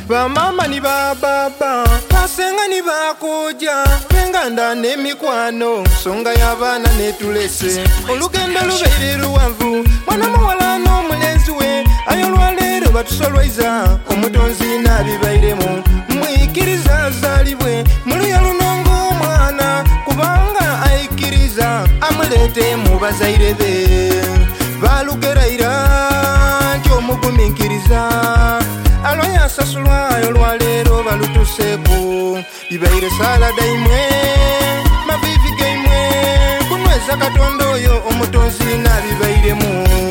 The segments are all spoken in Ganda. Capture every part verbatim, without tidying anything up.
bamama ni bababa basenga ni bakoja benganda n'emikwano nsonga y'abaana netulese olugendo lubeire luwanvu mwana muwala n'omulenzi we ayo olwaleero batusolwaiza omutonzi n'abibairemu mwikiriza azaalibwe muluya lunongo omwana kubanga ayikiriza amuleete mu bazaire be balugeraira nti omugumiikiriza alwaya sasulwayo olwaleero balutuseeko bibaire salada imwe mavivi gaimwe kunyweza katonda oyo omutonzi n'abibairemu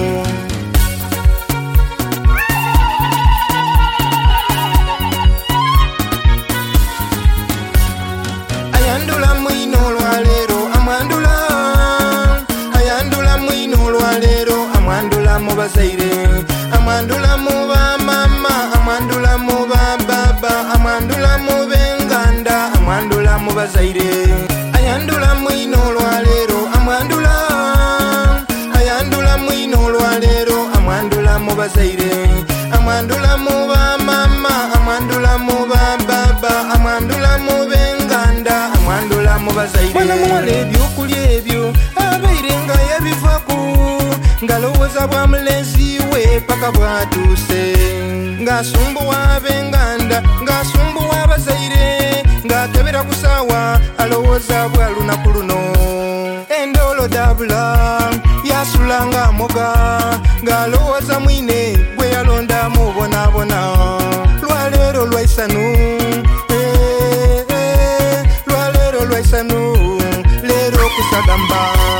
ayandula mwino olwaleero amwandula ayandula mwino olwaleero amwandula mu bazaire amwandula mu bamama amwandula mu bababa amwandula mu benganda amwandula mu bazaire ayandula mwino olwaleero amwandula ayandula mwino olwaleero amwandula mu bazaire amwandula mu bamama amwandula mu bababa amwandula mu benganda amwandula mu bazaire mwana muwala ebyokulya ebyo abaire nga yabivako ngalowooza bwa mulenzi we paka bwatuuse ng'asumbuwa ab'enganda ng'asumbuwa abazaire ng'akebera ku saawa alowooza bwa lunaku luno endoolo dabula yasula ng'amoga ng'alowooza mwine gwe yalonda mubonaabona lwaleero lwaisanu eh, eh, lwaleero lwaisanu leero kusagamba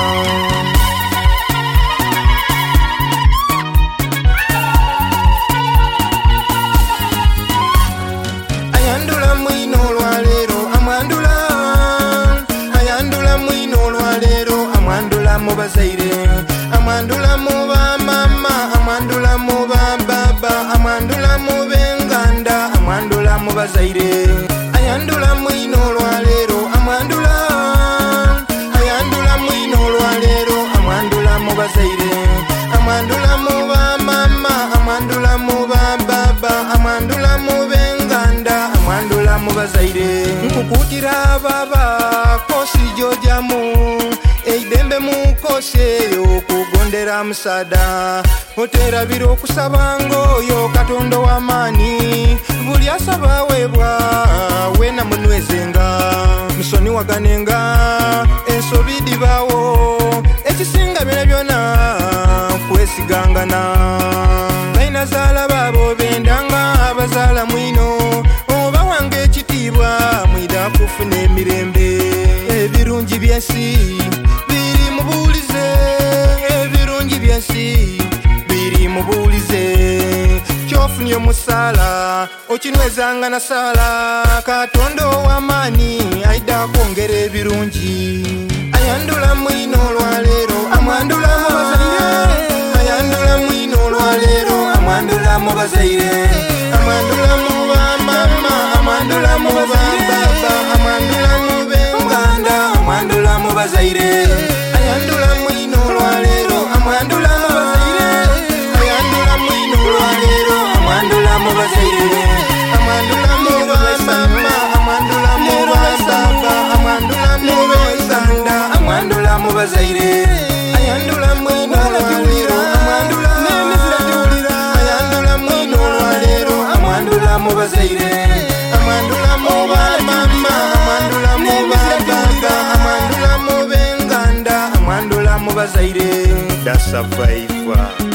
ayandula mwino olwaleero amwandula ayandula mwino olwaleero amwandula mu bazaire amwandula mu bamama amwandula mu bababa amwandula mu benganda amwandula mu bazaire ayandula mwino olwaleero amwandula ayandula mwino olwaleero amwandula mu bazaire amwandula mu bamama amwandula mu bababa amwandula mu benganda amwandula mu bazaire nkukutira baba kosi jojamu eidembe mu kosi eyo kugondera musada oterabira okusabanga oyo katonda w'amaani buli asaba weebwa weena munwezenga musoni waganenga ensobi dibaawo ekisinga byona byona kwesigangana baina zaala baabo bendanga abazaala mwino oba wange ekitiibwa mwida kufuna emirembe ebirungi byensi biri mu buulize ebirungi byensi biri mu buulize kyofunye omusaala okinwezanga na saala katonda ow'amaani aida kwongera ebirungi ayandula mwino olwaleero amwandula mu bazaire ayandula mwino olwaleero amwandula mu bazaire amwandula mu bamama amwandula mu bababa amwandula mu benganda amwandula mu bazaire ayandula mwino olwaleero amwandula mu bazaire ayandula mwino olwaleero amwandula mu bazaire amwandula mu bamama amwandula mu bababa amwandula mu benganda amwandula mu bazaire ayandula mwino olwaleero amwandula ayandula mwino olwaleero amwandula mu bazaire amwandula mu bamama amwandula mu bababa amwandula mu benganda amwandula mu bazaire. That's a five.